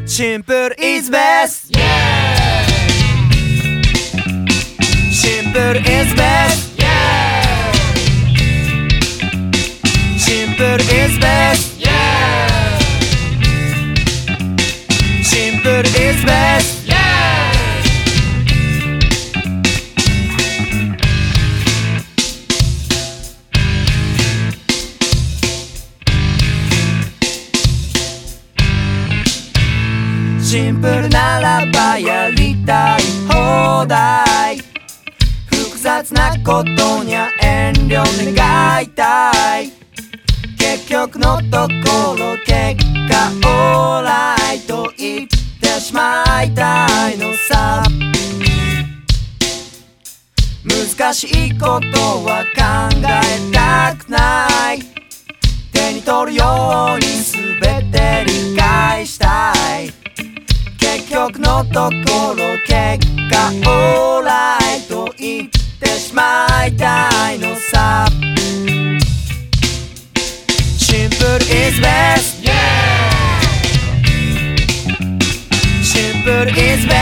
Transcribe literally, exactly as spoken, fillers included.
Simple is best. Yeah. Simple is best. Yeah. Simple is best. Yeah. Simple is best. Yeah. シンプルならばやりたい放題、複雑なことには遠慮願いたい。結局のところ結果オーライと言ってしまいたいのさ。難しいことは考えたくない、手に取るように全て理解したい。結局のところ結果オーライと言ってしまいたいのさ。 Simple is best. Yeah. Simple is best.